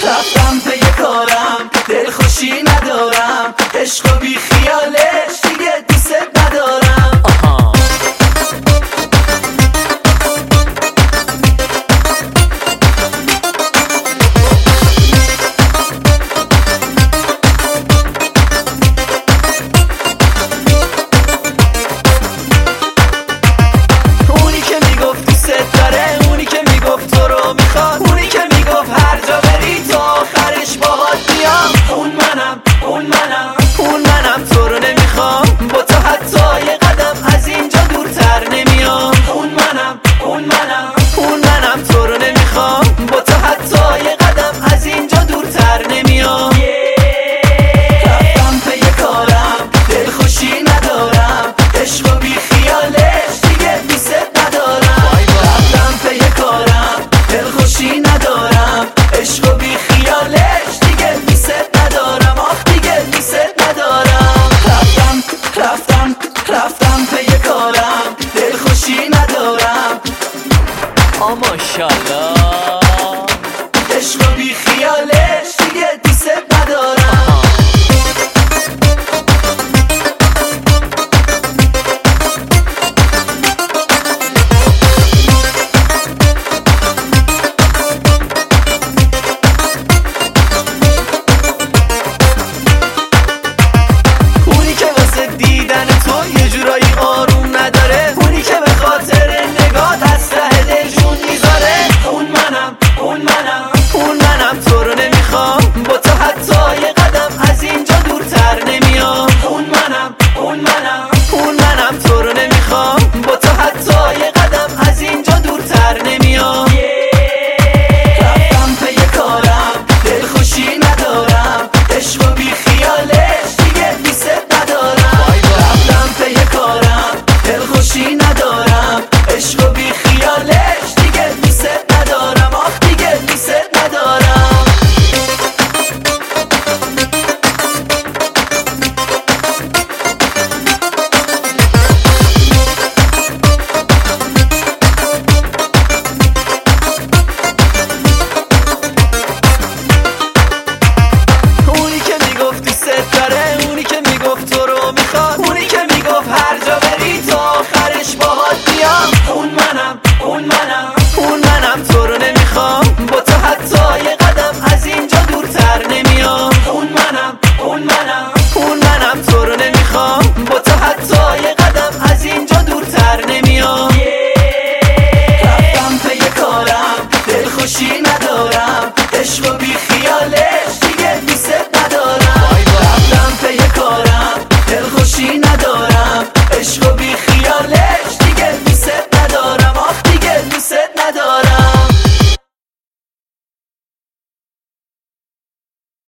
رفتم پی کارم، دلخوشی ندارم، عشق و بی خیالش دیگه دوست ندارم. اونی که میگفت دوست داره، اونی که میگفت تو رو میخواد، اونی که میگفت هر جا بری تا آخرش باهات میام، اون منم تو رو نمیخوام، با تو حتی یه قدم از اینجا دورتر نمیام. اون منم تو رو نمیخوام، با تو حتی یه قدم از اینجا دورتر نمیام. رفتم پی کارم، دلخوشی ندارم، عشق و بی خیالش دیگه دوست ندارم. رفتم پی کارم، دلخوشی ندارم، عشق و بی خیالش دیگه دوست ندارم. آخ دیگه دوست ندارم. رفتم پی کارم، دلخوشی ندارم، ماشاءالله، عشق و بی خیالش دیگه دوست ندارم. اونی که واسه دیدن تو یه جورایی آروم نداره، اونی که به خاطر نگات از ته دل جون میذاره، اون منم تو رو نمیخوام، با تو حتی یه قدم از اینجا دورتر نمیام. اون منم تو رو نمیخوام، با تو حتی یه قدم از اینجا دورتر نمیام. رفتم پی کارم، دلخوشی ندارم، عشق و بی خیالش دیگه دوست ندارم. رفتم پی کارم، دلخوشی ندارم، عشق و بی خیالش دیگه دوست ندارم. آخ دیگه دوست ندارم. اونی که میگفت دوست داره، اونی که میگفت تو رو میخواد، اونی که میگفت هر جا بری تا آخرش باهات میام، اون منم تو رو نمیخوام، با تو حتی یه قدم از اینجا دورتر نمیام. اون منم تو رو نمیخوام، با تو حتی یه قدم از اینجا دورتر نمیام. رفتم پی کارم، دلخوشی ندارم، عشق و بی خیاله